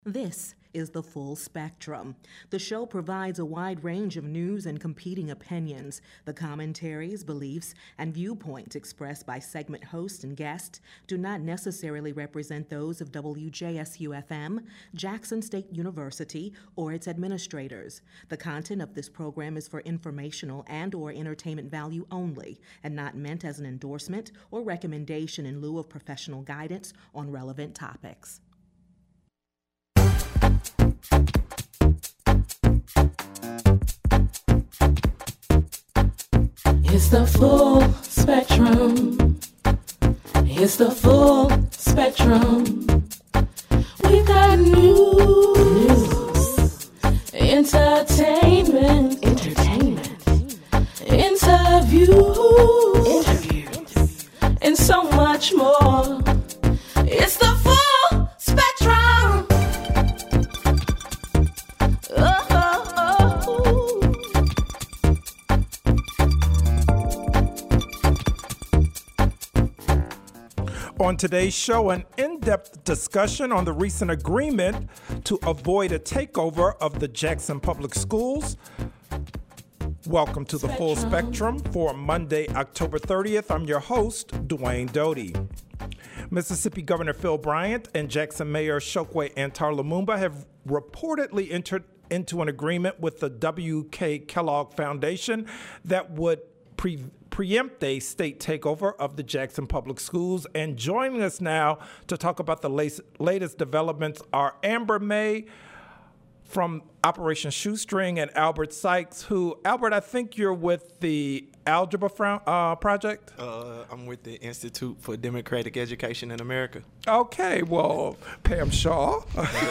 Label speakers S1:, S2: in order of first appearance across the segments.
S1: This is The Full Spectrum. The show provides a wide range of news and competing opinions. The commentaries, beliefs, and viewpoints expressed by segment host and guest do not necessarily represent those of WJSU-FM, Jackson State University, or its administrators. The content of this program is for informational and/or entertainment value only, and not meant as an endorsement or recommendation in lieu of professional guidance on relevant topics.
S2: It's the full spectrum. It's the full spectrum. We've got news, entertainment, interviews, and so much more. It's the full spectrum.
S3: On today's show, an in-depth discussion on the recent agreement to avoid a takeover of the Jackson Public Schools. Welcome to the Full Spectrum for Monday, October 30th. I'm your host, Dwayne Doty. Mississippi Governor Phil Bryant and Jackson Mayor Chokwe Antar Lumumba have reportedly entered into an agreement with the W.K. Kellogg Foundation that would preempt a state takeover of the Jackson Public Schools. And joining us now to talk about the latest developments are Amber May from Operation Shoestring and Albert Sykes, who, Albert, I think you're with the Algebra Project?
S4: I'm with the Institute for Democratic Education in America.
S3: Okay, well, Pam Shaw.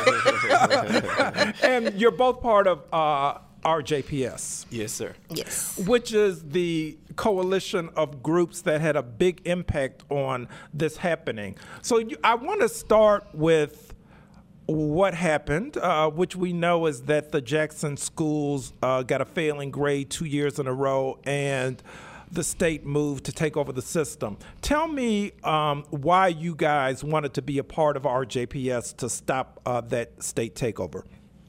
S3: And you're both part of RJPS.
S4: Yes, sir.
S2: Yes.
S3: Which is the coalition of groups that had a big impact on this happening. So I want to start with what happened, which we know is that the Jackson schools got a failing grade 2 years in a row, and the state moved to take over the system. Tell me why you guys wanted to be a part of RJPS to stop that state takeover.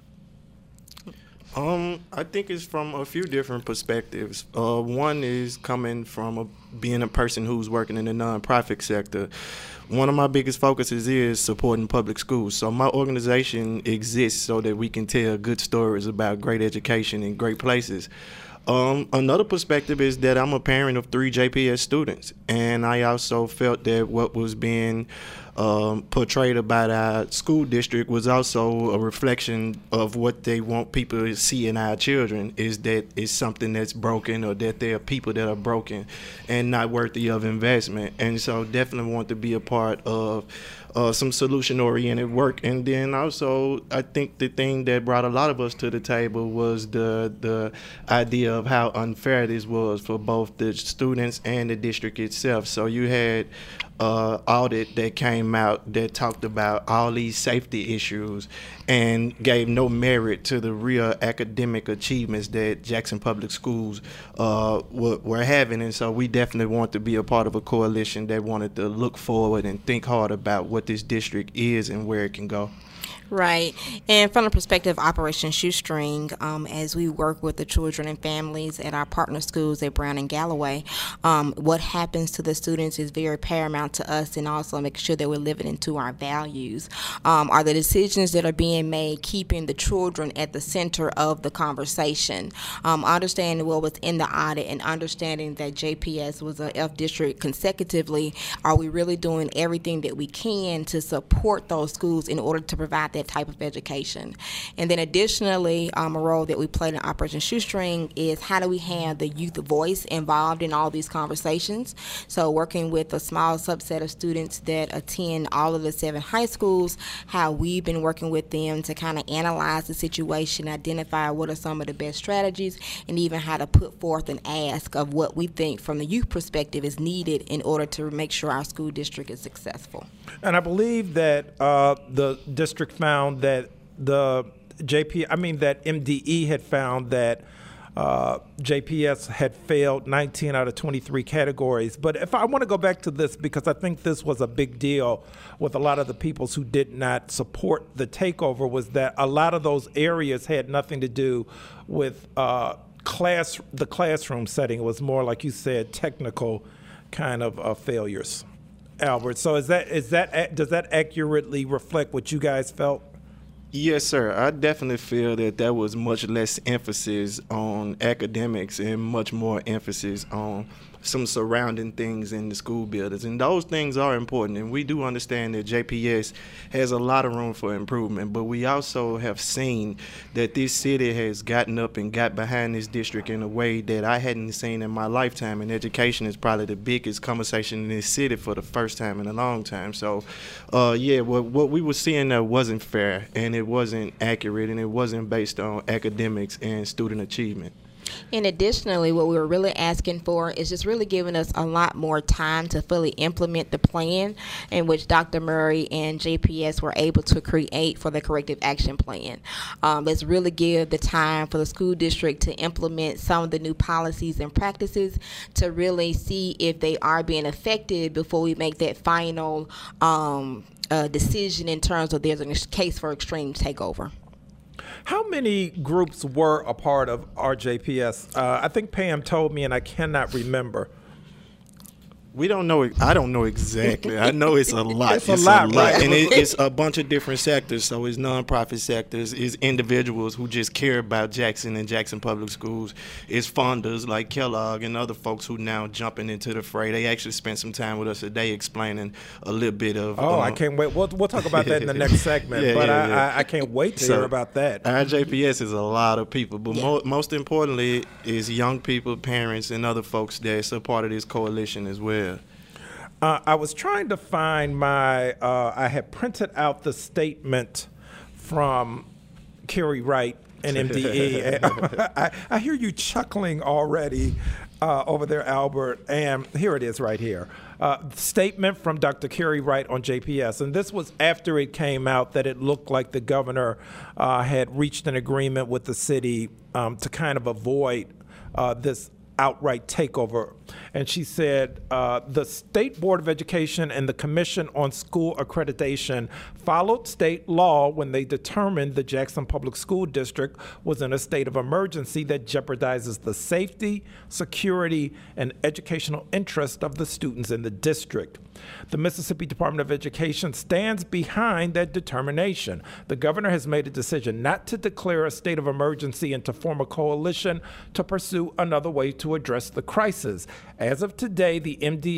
S4: I think it's from a few different perspectives. One is coming from being a person who's working in the nonprofit sector. One of my biggest focuses is supporting public schools. So my organization exists so that we can tell good stories about great education in great places. Another perspective is that I'm a parent of 3 JPS students, and I also felt that what was being portrayed about our school district was also a reflection of what they want people to see in our children, is that it's something that's broken, or that there are people that are broken and not worthy of investment. And so definitely want to be a part of some solution-oriented work. And then also, I think the thing that brought a lot of us to the table was the idea of how unfair this was for both the students and the district itself. So you had audit that came out that talked about all these safety issues and gave no merit to the real academic achievements that Jackson Public Schools were having. And so we definitely want to be a part of a coalition that wanted to look forward and think hard about what this district is and where it can go.
S5: Right. And from the perspective of Operation Shoestring, as we work with the children and families at our partner schools at Brown and Galloway, what happens to the students is very paramount to us, and also make sure that we're living into our values. Are the decisions that are being made keeping the children at the center of the conversation? Understanding what was in the audit and understanding that JPS was a F district consecutively, are we really doing everything that we can to support those schools in order to provide that type of education? And then additionally, a role that we played in Operation Shoestring is how do we have the youth voice involved in all these conversations? So working with a small subset of students that attend all of the 7 high schools, how we've been working with them to kind of analyze the situation, identify what are some of the best strategies, and even how to put forth an ask of what we think from the youth perspective is needed in order to make sure our school district is successful.
S3: And I believe that the district found that that MDE had found that JPS had failed 19 out of 23 categories. But if I want to go back to this, because I think this was a big deal with a lot of the peoples who did not support the takeover, was that a lot of those areas had nothing to do with the classroom setting. It was more, like you said, technical kind of failures. Albert, so does that accurately reflect what you guys felt?
S4: Yes, sir. I definitely feel that there was much less emphasis on academics and much more emphasis on some surrounding things in the school buildings. And those things are important. And we do understand that JPS has a lot of room for improvement. But we also have seen that this city has gotten up and got behind this district in a way that I hadn't seen in my lifetime. And education is probably the biggest conversation in this city for the first time in a long time. So, what we were seeing there wasn't fair, and it wasn't accurate, and it wasn't based on academics and student achievement.
S5: And additionally, what we were really asking for is just really giving us a lot more time to fully implement the plan in which Dr. Murray and JPS were able to create for the corrective action plan. Let's really give the time for the school district to implement some of the new policies and practices to really see if they are being effective before we make that final decision in terms of there's a case for extreme takeover.
S3: How many groups were a part of RJPS? I think Pam told me, and I cannot remember.
S4: We don't know. I don't know exactly. I know it's a lot.
S3: It's a lot, right?
S4: And it's a bunch of different sectors. So it's nonprofit sectors. It's individuals who just care about Jackson and Jackson Public Schools. It's funders like Kellogg and other folks who now jumping into the fray. They actually spent some time with us today explaining a little bit of.
S3: I can't wait. We'll talk about that in the next segment. I can't wait to hear about that.
S4: RJPS is a lot of people, but most importantly is young people, parents, and other folks that's a part of this coalition as well.
S3: I was trying to find I had printed out the statement from Kerry Wright and MDE. I hear you chuckling already over there, Albert, and here it is right here. Statement from Dr. Kerry Wright on JPS, and this was after it came out that it looked like the governor had reached an agreement with the city to kind of avoid this outright takeover. And she said, the State Board of Education and the Commission on School Accreditation followed state law when they determined the Jackson Public School District was in a state of emergency that jeopardizes the safety, security, and educational interest of the students in the district. The Mississippi Department of Education stands behind that determination. The governor has made a decision not to declare a state of emergency and to form a coalition to pursue another way to address the crisis. As of today, the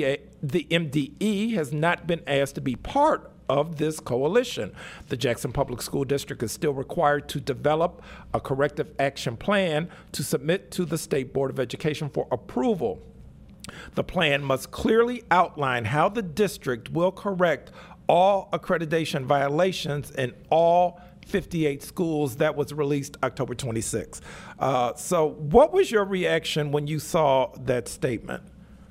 S3: MDE has not been asked to be part of this coalition. The Jackson Public School District is still required to develop a corrective action plan to submit to the State Board of Education for approval. The plan must clearly outline how the district will correct all accreditation violations in all 58 schools. That was released October 26. So what was your reaction when you saw that statement?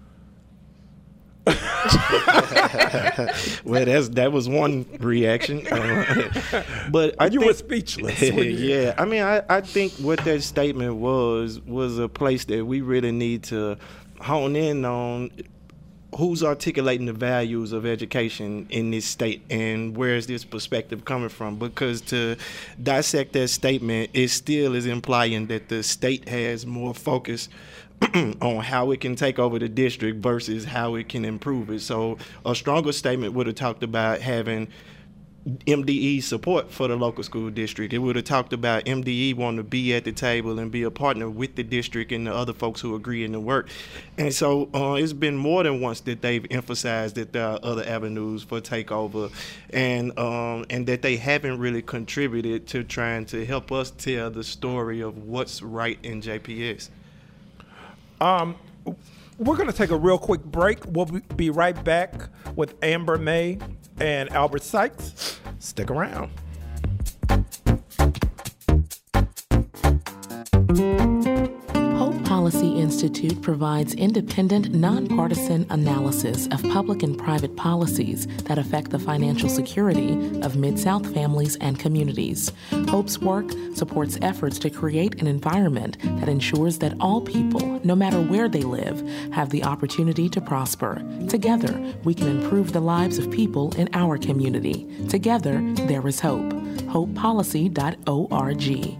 S4: Well, that was one reaction, but
S3: you were speechless.
S4: Yeah, I mean, I think what that statement was a place that we really need to hone in on. Who's articulating the values of education in this state, and where is this perspective coming from? Because to dissect that statement, it still is implying that the state has more focus on how it can take over the district versus how it can improve it. So a stronger statement would have talked about having MDE support for the local school district. It would have talked about MDE wanting to be at the table and be a partner with the district and the other folks who agree in the work. And so it's been more than once that they've emphasized that there are other avenues for takeover, and that they haven't really contributed to trying to help us tell the story of what's right in JPS.
S3: We're going to take a real quick break. We'll be right back with Amber May and Albert Sykes. Stick around.
S2: Hope Policy Institute
S6: Institute provides independent, nonpartisan analysis of public and private policies that affect the financial security of Mid-South families and communities. HOPE's work supports efforts to create an environment that ensures that all people, no matter where they live, have the opportunity to prosper. Together, we can improve the lives of people in our community. Together, there is hope. HopePolicy.org.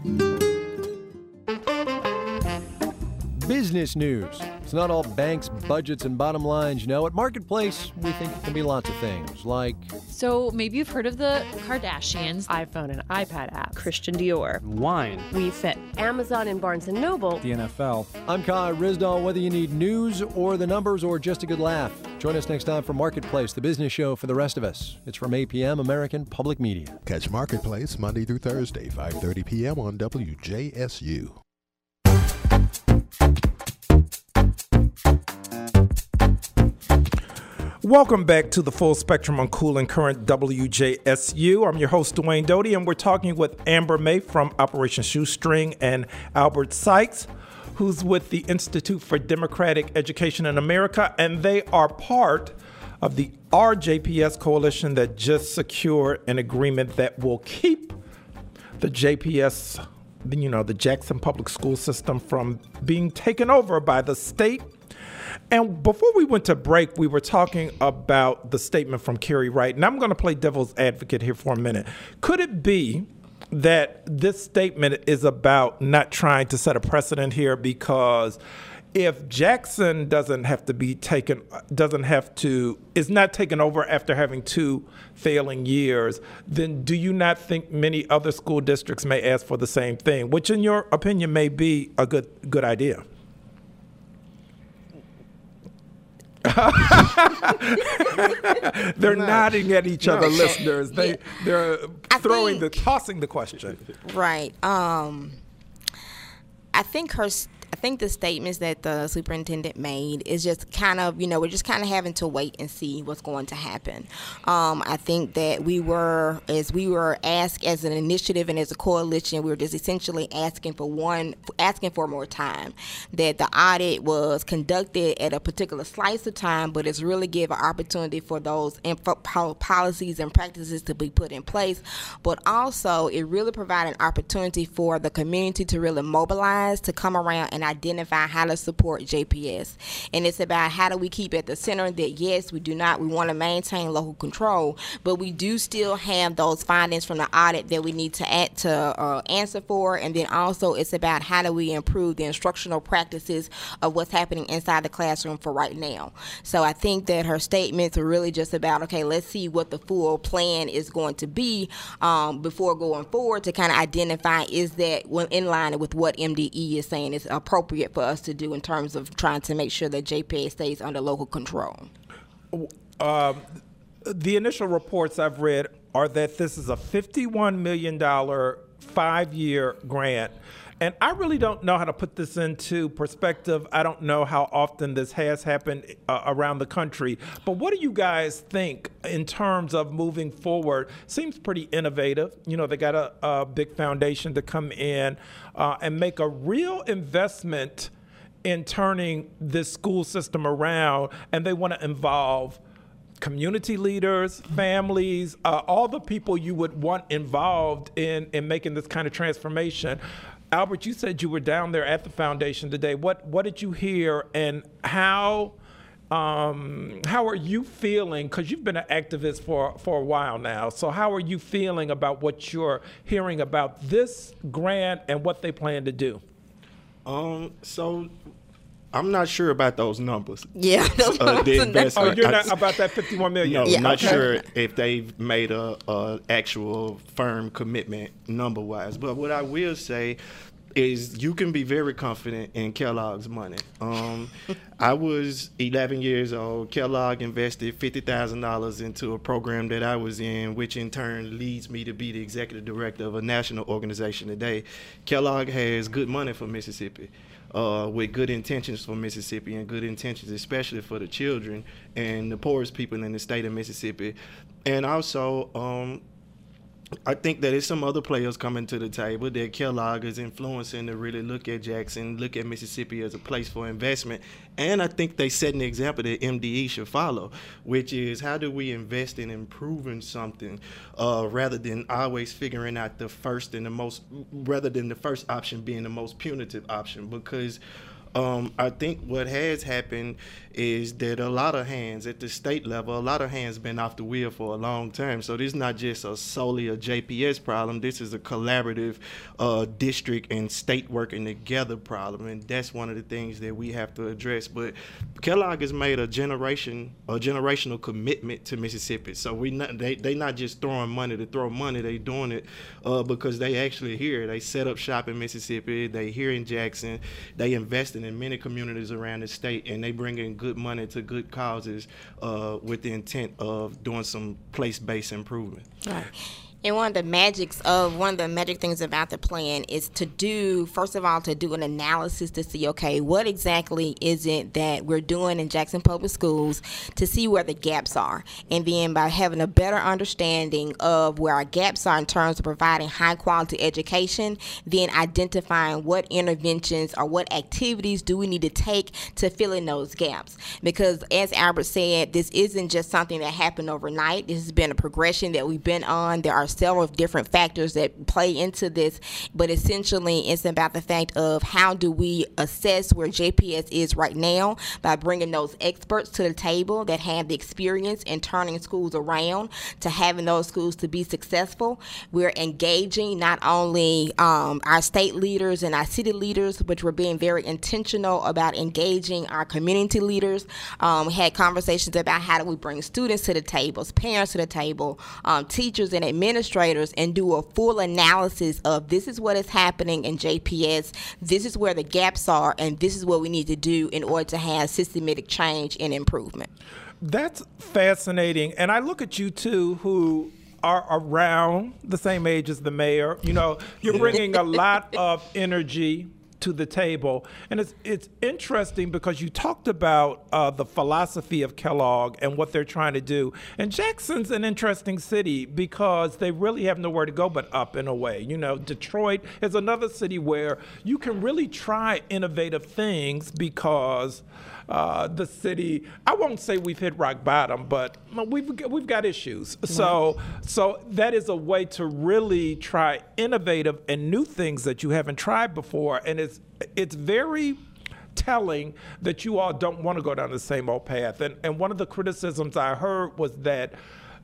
S7: Business news. It's not all banks, budgets, and bottom lines. No, at Marketplace, we think it can be lots of things, like...
S8: So maybe you've heard of the Kardashians.
S9: iPhone and iPad app. Christian Dior.
S10: Wine.
S9: We Fit. Amazon and Barnes & Noble.
S10: The NFL.
S7: I'm Kai Rizdal. Whether you need news or the numbers or just a good laugh, join us next time for Marketplace, the business show for the rest of us. It's from 8 p.m. American Public Media.
S11: Catch Marketplace Monday through Thursday, 5:30 p.m. on WJSU.
S3: Welcome back to the Full Spectrum on Cool and Current WJSU. I'm your host, Dwayne Doty, and we're talking with Amber May from Operation Shoestring and Albert Sykes, who's with the Institute for Democratic Education in America, and they are part of the RJPS coalition that just secured an agreement that will keep the JPS, the Jackson Public School System, from being taken over by the state. And before we went to break, we were talking about the statement from Kerry Wright. And I'm going to play devil's advocate here for a minute. Could it be that this statement is about not trying to set a precedent here? Because if Jackson is not taken over after having 2 failing years, then do you not think many other school districts may ask for the same thing, which in your opinion may be a good idea? They're nodding at each other, listeners. They're tossing the question.
S5: Right. I think the statements that the superintendent made is just kind of, we're just kind of having to wait and see what's going to happen. I think that as we were asked as an initiative and as a coalition, we were just essentially asking for more time. That the audit was conducted at a particular slice of time, but it's really give an opportunity for those policies and practices to be put in place. But also, it really provided an opportunity for the community to really mobilize, to come around and identify how to support JPS. And it's about how do we keep at the center that, yes, we want to maintain local control, but we do still have those findings from the audit that we need to answer for. And then also it's about how do we improve the instructional practices of what's happening inside the classroom for right now. So I think that her statements are really just about, okay, let's see what the full plan is going to be before going forward to kind of identify is that in line with what MDE is saying is appropriate for us to do in terms of trying to make sure that JPS stays under local control.
S3: The initial reports I've read are that this is a $51 million 5-year grant. And I really don't know how to put this into perspective. I don't know how often this has happened around the country. But what do you guys think in terms of moving forward? Seems pretty innovative. They got a big foundation to come in and make a real investment in turning this school system around. And they want to involve community leaders, families, all the people you would want involved in making this kind of transformation. Albert, you said you were down there at the foundation today. What did you hear, and how are you feeling? Because you've been an activist for a while now. So how are you feeling about what you're hearing about this grant and what they plan to do?
S4: So I'm not sure about those numbers.
S5: Yeah.
S4: The investment.
S3: You're not about that $51 million?
S4: No, I'm not sure if they've made a actual firm commitment number-wise. But what I will say is you can be very confident in Kellogg's money. I was 11 years old. Kellogg invested $50,000 into a program that I was in, which in turn leads me to be the executive director of a national organization today. Kellogg has good money for Mississippi. With good intentions for Mississippi and good intentions especially for the children and the poorest people in the state of Mississippi. And also, I think that there's some other players coming to the table that Kellogg is influencing to really look at Jackson, look at Mississippi as a place for investment. And I think they set an example that MDE should follow, which is how do we invest in improving something rather than always figuring out rather than the first option being the most punitive option. Because I think what has happened is that a lot of hands at the state level, a lot of hands been off the wheel for a long time. So this is not just solely a JPS problem. This is a collaborative district and state working together problem, and that's one of the things that we have to address. But Kellogg has made a generational commitment to Mississippi. So they not just throwing money to throw money. They doing it because they actually here. They set up shop in Mississippi. They here in Jackson. They investing in many communities around the state, and they bring in good money to good causes with the intent of doing some place-based improvement.
S5: Right. And one of the magic things about the plan is to do an analysis to see, okay, what exactly is it that we're doing in Jackson Public Schools to see where the gaps are. And then by having a better understanding of where our gaps are in terms of providing high quality education, then identifying what interventions or what activities do we need to take to fill in those gaps. Because as Albert said, this isn't just something that happened overnight. This has been a progression that we've been on. There are several different factors that play into this, but essentially it's about the fact of how do we assess where JPS is right now by bringing those experts to the table that have the experience in turning schools around to having those schools to be successful. We're engaging not only our state leaders and our city leaders, but we're being very intentional about engaging our community leaders. We had conversations about how do we bring students to the tables, parents to the table, teachers and administrators, and do a full analysis of this is what is happening in JPS, this is where the gaps are, and this is what we need to do in order to have systematic change and improvement.
S3: That's fascinating. And I look at you two who are around the same age as the mayor. You know, you're bringing a lot of energy to the table. And it's interesting because you talked about the philosophy of Kellogg and what they're trying to do. And Jackson's an interesting city because they really have nowhere to go but up in a way. You know, Detroit is another city where you can really try innovative things because the city, I won't say we've hit rock bottom, but we've got issues. So that is a way to really try innovative and new things that you haven't tried before. And it's very telling that you all don't want to go down the same old path. And one of the criticisms I heard was that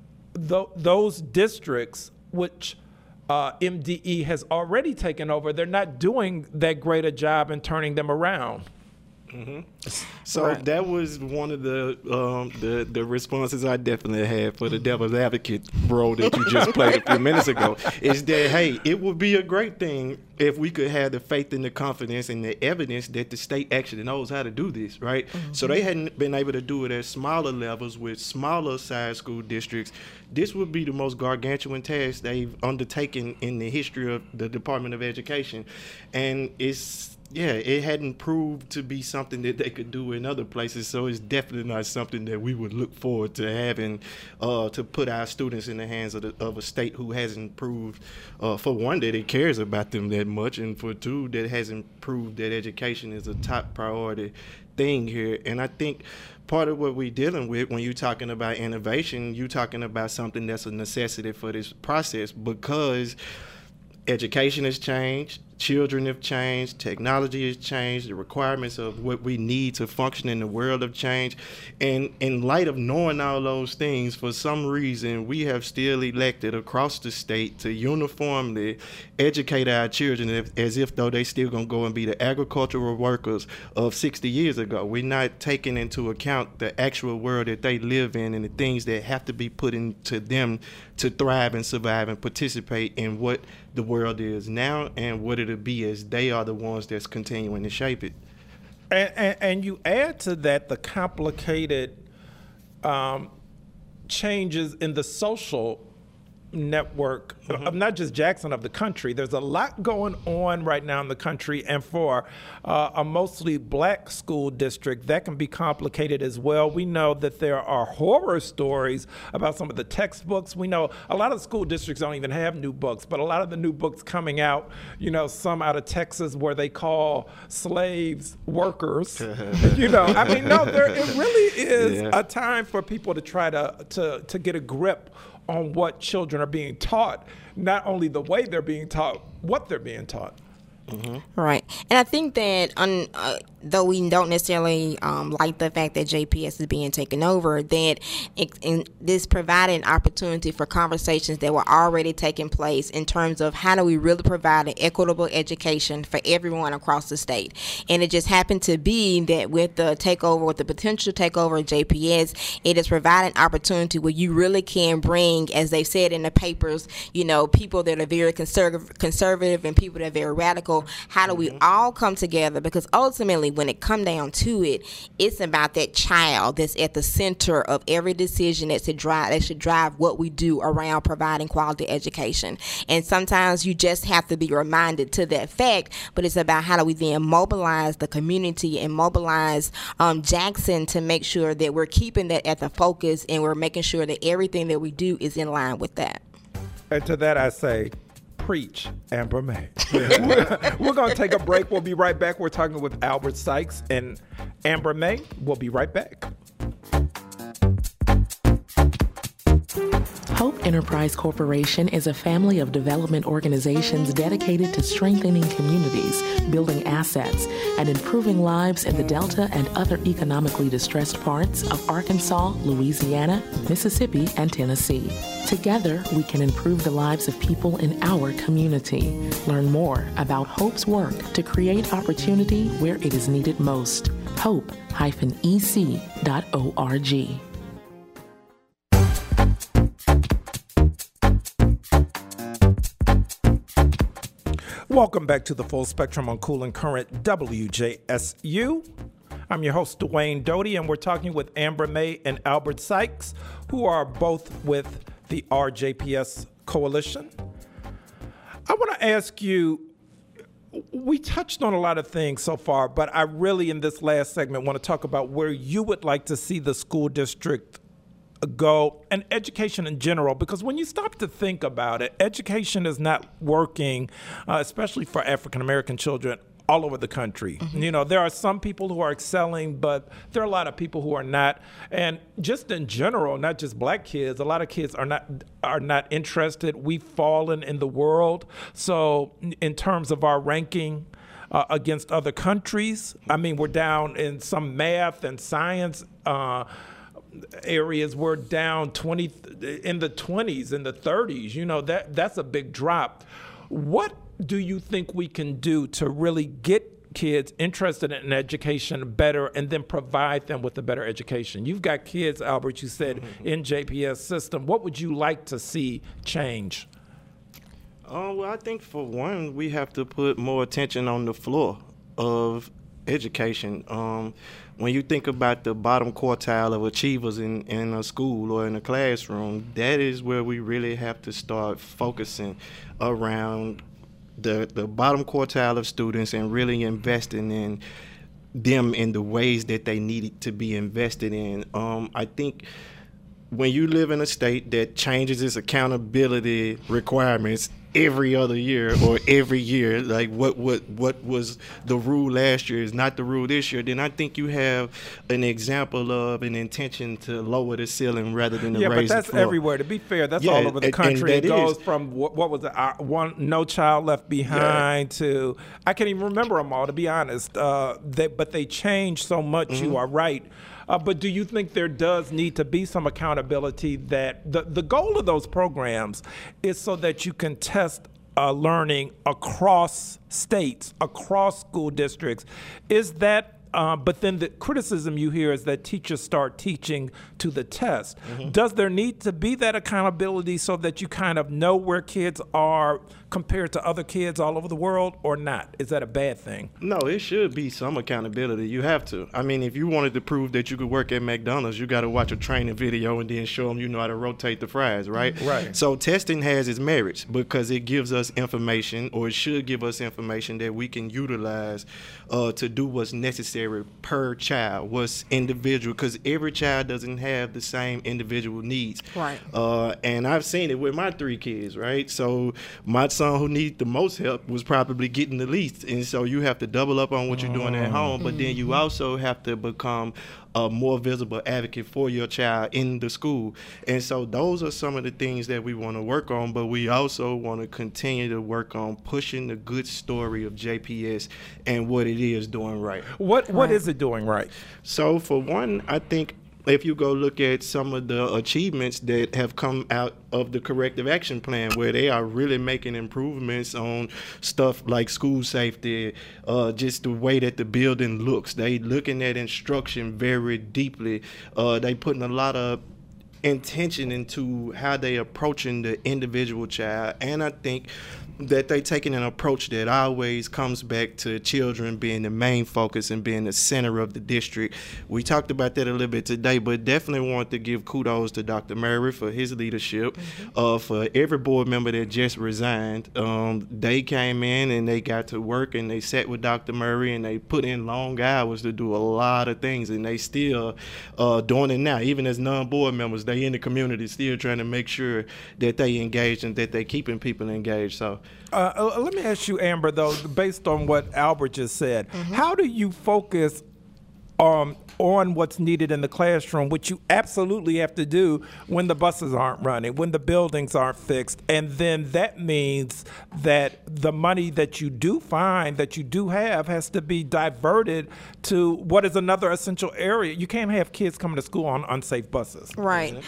S3: those districts which MDE has already taken over, they're not doing that great a job in turning them around.
S4: Mm-hmm. So that was one of the responses I definitely had for the devil's advocate role that you just played a few minutes ago, is that, hey, it would be a great thing if we could have the faith and the confidence and the evidence that the state actually knows how to do this, right? Mm-hmm. So they hadn't been able to do it at smaller levels with smaller size school districts. This would be the most gargantuan task they've undertaken in the history of the Department of Education. And it hadn't proved to be something that they could do in other places, so it's definitely not something that we would look forward to having to put our students in the hands of a state who hasn't proved, for one, that it cares about them that much, and for two, that hasn't proved that education is a top priority thing here. And I think part of what we're dealing with when you're talking about innovation, you're talking about something that's a necessity for this process, because education has changed, children have changed, technology has changed, the requirements of what we need to function in the world have changed. And in light of knowing all those things, for some reason, we have still elected across the state to uniformly educate our children as if though they still gonna go and be the agricultural workers of 60 years ago. We're not taking into account the actual world that they live in and the things that have to be put into them to thrive and survive and participate in what the world is now and what it'll be as they are the ones that's continuing to shape it.
S3: And you add to that the complicated changes in the social network of not just Jackson, of the country. There's a lot going on right now in the country, and for a mostly black school district, that can be complicated as well. We know that there are horror stories about some of the textbooks. We know a lot of school districts don't even have new books, but a lot of the new books coming out, some out of Texas where they call slaves workers. It really is a time for people to try to get a grip on what children are being taught, not only the way they're being taught, what they're being taught.
S5: Right. And I think that though we don't necessarily like the fact that JPS is being taken over, that this provided an opportunity for conversations that were already taking place in terms of how do we really provide an equitable education for everyone across the state. And it just happened to be that with the potential takeover of JPS, it has provided an opportunity where you really can bring, as they've said in the papers, people that are very conservative and people that are very radical. How do we all come together? Because ultimately, when it comes down to it, it's about that child that's at the center of every decision that should drive what we do around providing quality education. And sometimes you just have to be reminded to that fact, but it's about how do we then mobilize the community and mobilize Jackson to make sure that we're keeping that at the focus and we're making sure that everything that we do is in line with that.
S3: And to that I say, preach, Amber May. We're going to take a break. We'll be right back. We're talking with Albert Sykes and Amber May. We'll be right back.
S6: Hope Enterprise Corporation is a family of development organizations dedicated to strengthening communities, building assets, and improving lives in the Delta and other economically distressed parts of Arkansas, Louisiana, Mississippi, and Tennessee. Together, we can improve the lives of people in our community. Learn more about Hope's work to create opportunity where it is needed most. Hope-ec.org.
S3: Welcome back to the Full Spectrum on Cool and Current WJSU. I'm your host, Dwayne Doty, and we're talking with Amber May and Albert Sykes, who are both with the RJPS Coalition. I want to ask you, we touched on a lot of things so far, but I really, in this last segment, want to talk about where you would like to see the school district go, and education in general, because when you stop to think about it, education is not working, especially for African American children all over the country. There are some people who are excelling, but there are a lot of people who are not. And just in general, not just black kids, a lot of kids are not interested. We've fallen in the world. So in terms of our ranking against other countries, we're down in some math and science areas. We're down in the 20s, in the 30s. That's a big drop. What do you think we can do to really get kids interested in education better and then provide them with a better education? You've got kids, Albert, you said, in JPS system. What would you like to see change?
S4: Well, I think for one, we have to put more attention on the floor of education. When you think about the bottom quartile of achievers in a school or in a classroom, that is where we really have to start focusing around the bottom quartile of students and really investing in them in the ways that they need to be invested in. I think when you live in a state that changes its accountability requirements every other year or every year, like what was the rule last year is not the rule this year, then I think you have an example of an intention to lower the ceiling rather than to raise the floor.
S3: Yeah, but that's everywhere. To be fair, that's all over the country. It goes from what was it, No Child Left Behind to, I can't even remember them all, to be honest. But they change so much. You are right. But do you think there does need to be some accountability, that the goal of those programs is so that you can test learning across states, across school districts? Is that but then the criticism you hear is that teachers start teaching to the test.
S4: Mm-hmm.
S3: Does there need to be that accountability so that you kind of know where kids are compared to other kids all over the world, or not? Is that a bad thing?
S4: No, it should be some accountability. You have to. I mean, if you wanted to prove that you could work at McDonald's, you got to watch a training video and then show them you know how to rotate the fries, right?
S3: Right.
S4: So testing has its merits because it gives us information, or it should give us information that we can utilize to do what's necessary per child, what's individual, because every child doesn't have the same individual needs.
S5: Right.
S4: And I've seen it with my 3 kids, right? So my son who needs the most help was probably getting the least. And so you have to double up on what you're doing at home, but then you also have to become a more visible advocate for your child in the school. And so those are some of the things that we want to work on, but we also want to continue to work on pushing the good story of JPS and what it is doing right.
S3: What is it doing right?
S4: So for one, I think if you go look at some of the achievements that have come out of the corrective action plan, where they are really making improvements on stuff like school safety, just the way that the building looks. They looking at instruction very deeply. They putting a lot of intention into how they approaching the individual child. And I think that they taking an approach that always comes back to children being the main focus and being the center of the district. We talked about that a little bit today, but definitely want to give kudos to Dr. Murray for his leadership, for every board member that just resigned. They came in and they got to work and they sat with Dr. Murray and they put in long hours to do a lot of things, and they still doing it now. Even as non-board members, they in the community still trying to make sure that they engage and that they keeping people engaged. So
S3: let me ask you, Amber, though, based on what Albert just said, how do you focus on what's needed in the classroom, which you absolutely have to do when the buses aren't running, when the buildings aren't fixed, and then that means that the money that you do find, that you do have, has to be diverted to what is another essential area. You can't have kids coming to school on unsafe buses.
S5: Right.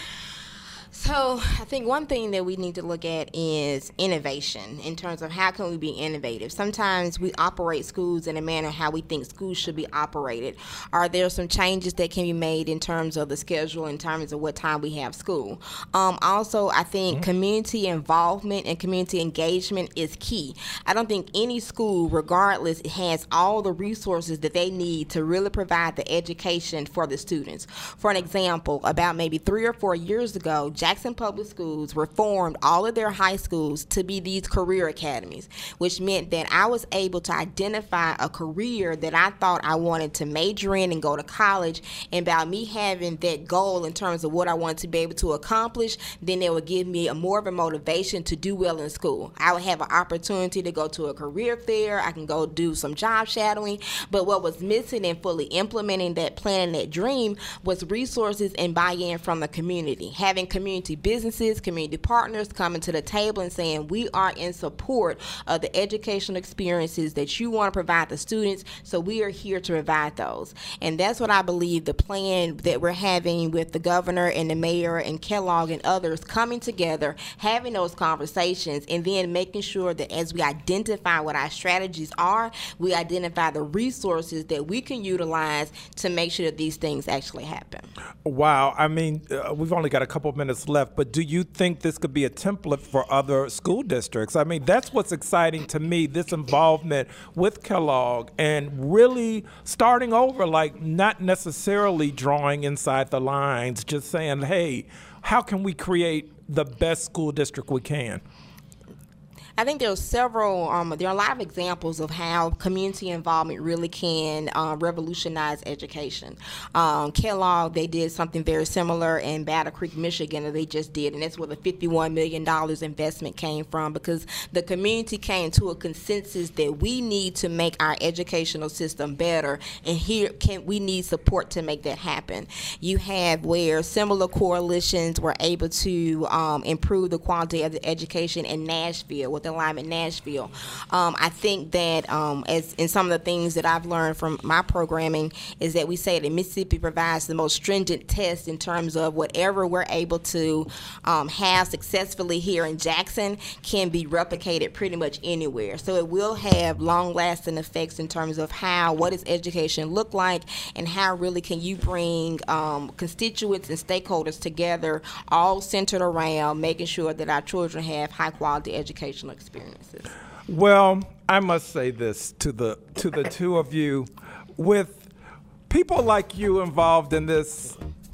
S5: So I think one thing that we need to look at is innovation in terms of how can we be innovative. Sometimes we operate schools in a manner how we think schools should be operated. Are there some changes that can be made in terms of the schedule, in terms of what time we have school? Also, I think community involvement and community engagement is key. I don't think any school, regardless, has all the resources that they need to really provide the education for the students. For an example, about maybe 3 or 4 years ago, Jackson Public Schools reformed all of their high schools to be these career academies, which meant that I was able to identify a career that I thought I wanted to major in and go to college, and about me having that goal in terms of what I wanted to be able to accomplish, then it would give me more of a motivation to do well in school. I would have an opportunity to go to a career fair, I can go do some job shadowing, but what was missing in fully implementing that plan and that dream was resources and buy-in from the community. Having community businesses, community partners coming to the table and saying, we are in support of the educational experiences that you want to provide the students, so we are here to provide those. And that's what I believe the plan that we're having with the governor and the mayor and Kellogg and others coming together, having those conversations, and then making sure that as we identify what our strategies are, we identify the resources that we can utilize to make sure that these things actually happen.
S3: Wow. I mean, we've only got a couple minutes left, but do you think this could be a template for other school districts? I mean, that's what's exciting to me, this involvement with Kellogg and really starting over, like not necessarily drawing inside the lines, just saying, hey, how can we create the best school district we can?
S5: I think there are a lot of examples of how community involvement really can revolutionize education. Kellogg, they did something very similar in Battle Creek, Michigan, that they just did, and that's where the $51 million investment came from, because the community came to a consensus that we need to make our educational system better, and we need support to make that happen. You have where similar coalitions were able to improve the quality of the education in Nashville, with Alignment Nashville. I think that as in some of the things that I've learned from my programming is that we say that Mississippi provides the most stringent test in terms of whatever we're able to have successfully here in Jackson can be replicated pretty much anywhere. So it will have long-lasting effects in terms of what does education look like, and how really can you bring constituents and stakeholders together, all centered around making sure that our children have high-quality educational experiences.
S3: Well, I must say this to the two of you. With people like you involved in this,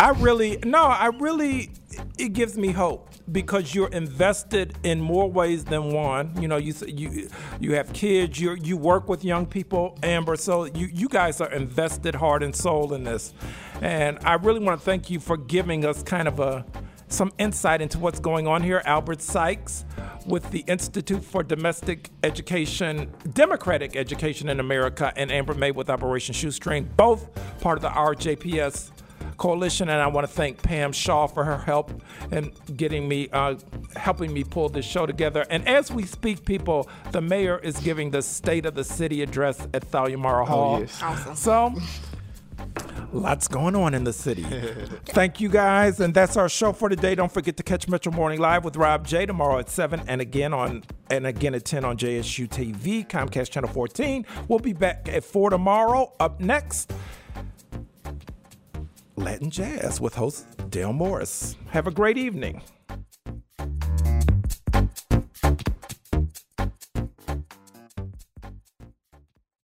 S3: it gives me hope, because you're invested in more ways than one. You know, you have kids, you work with young people, Amber, so you guys are invested heart and soul in this. And I really want to thank you for giving us kind of some insight into what's going on here. Albert Sykes with the Institute for Democratic Education in America, and Amber May with Operation Shoestring, both part of the RJPS Coalition. And I want to thank Pam Shaw for her help in helping me pull this show together. And as we speak, people, the mayor is giving the State of the City address at Thalhimer Hall.
S4: Oh, yes.
S5: Awesome.
S3: So, lots going on in the city. Thank you, guys. And that's our show for today. Don't forget to catch Metro Morning Live with Rob J tomorrow at 7 and again at 10 on JSU TV, Comcast Channel 14. We'll be back at 4 tomorrow. Up next, Latin Jazz with host Dale Morris. Have a great evening.